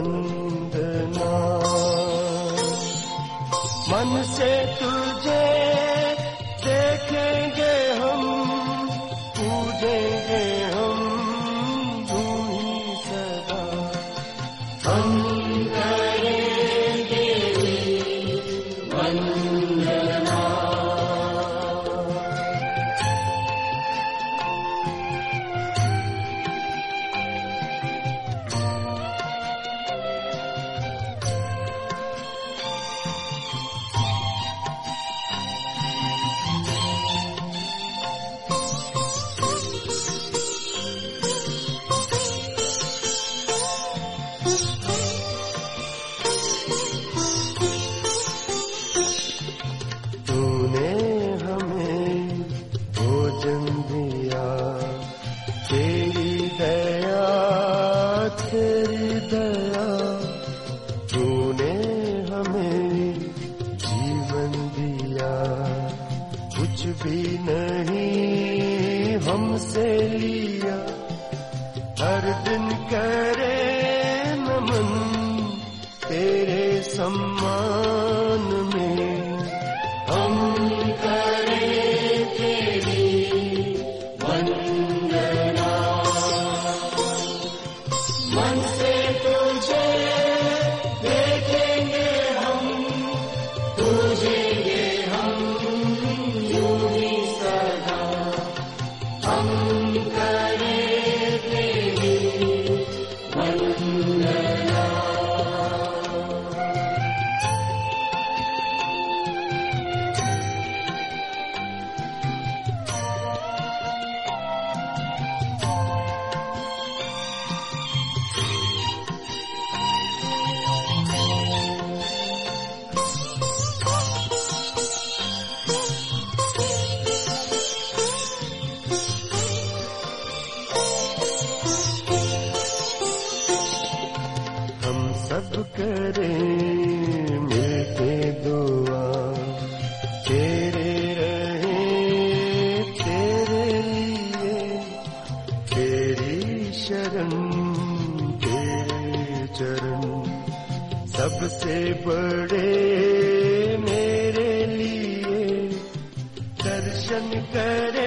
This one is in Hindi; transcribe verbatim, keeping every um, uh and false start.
वंदना। मन से तुझे देखेंगे हम, पूजेंगे हम तू ही सदा। हम करेंगे वंदना। तूने हमें भोजन दिया, तेरी दया तेरी दया। तूने हमें जीवन दिया, कुछ भी नहीं हमसे लिया। हर दिन करे नमन तेरे सम्मान में। हम करें तेरी वंदना। मन से तुझे देखेंगे हम, पूजेंगे हम यूं ही सदा। हम करें तेरी वंदना। हम सब करें मिलके दुआ, तेरे रहे तेरे लिए। तेरी शरण तेरे चरण सबसे बड़े मेरे लिए। दर्शन करे